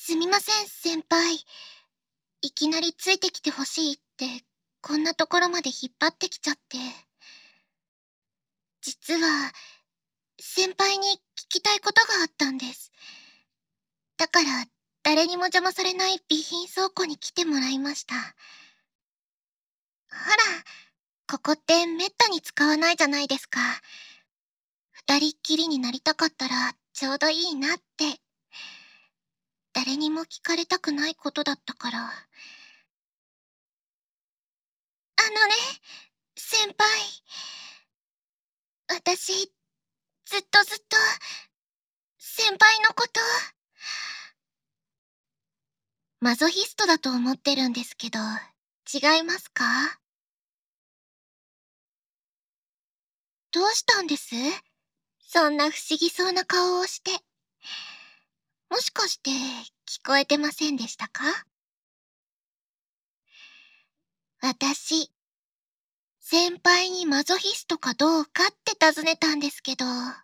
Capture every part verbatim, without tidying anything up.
すみません、先輩。いきなりついてきてほしいって、こんなところまで引っ張ってきちゃって。実は、先輩に聞きたいことがあったんです。だから、誰にも邪魔されない備品倉庫に来てもらいました。ほら、ここってめったに使わないじゃないですか。二人っきりになりたかったらちょうどいいなって。誰にも聞かれたくないことだったから。あのね、先輩。私、ずっとずっと、先輩のこと、マゾヒストだと思ってるんですけど、違いますか？どうしたんです？そんな不思議そうな顔をして。もしかして、聞こえてませんでしたか？私、先輩にマゾヒストかどうかって尋ねたんですけど。あ、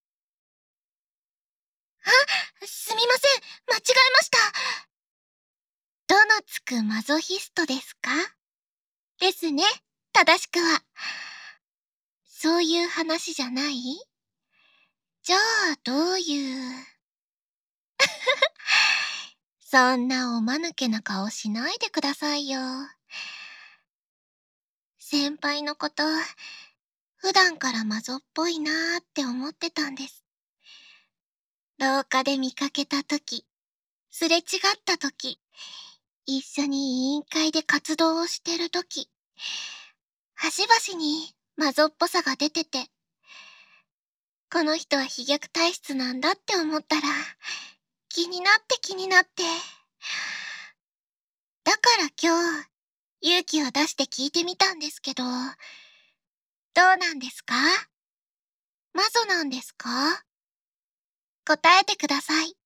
すみません、間違えました。どのつくマゾヒストですか？ですね、正しくは。そういう話じゃない？じゃあ、どういう。そんなおまぬけな顔しないでくださいよ。先輩のこと、普段からマゾっぽいなーって思ってたんです。廊下で見かけたとき、すれ違ったとき、一緒に委員会で活動をしてるとき、端々にマゾっぽさが出てて、この人は飛脚体質なんだって思ったら、気になって気になって。だから今日、勇気を出して聞いてみたんですけど、どうなんですか？マゾなんですか？答えてください。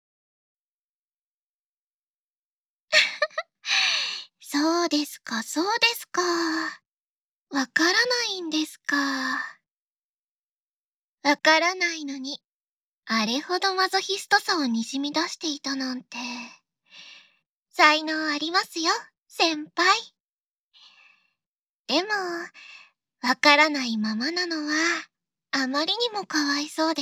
そうですか、そうですか。わからないんですか。わからないのに、あれほどマゾヒストさをにじみ出していたなんて。才能ありますよ、先輩。でも、わからないままなのは、あまりにもかわいそうです。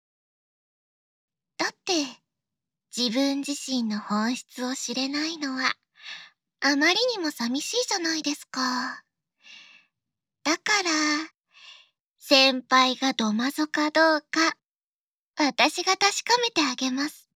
だって、自分自身の本質を知れないのは、あまりにも寂しいじゃないですか。だから、先輩がドマゾかどうか、私が確かめてあげます。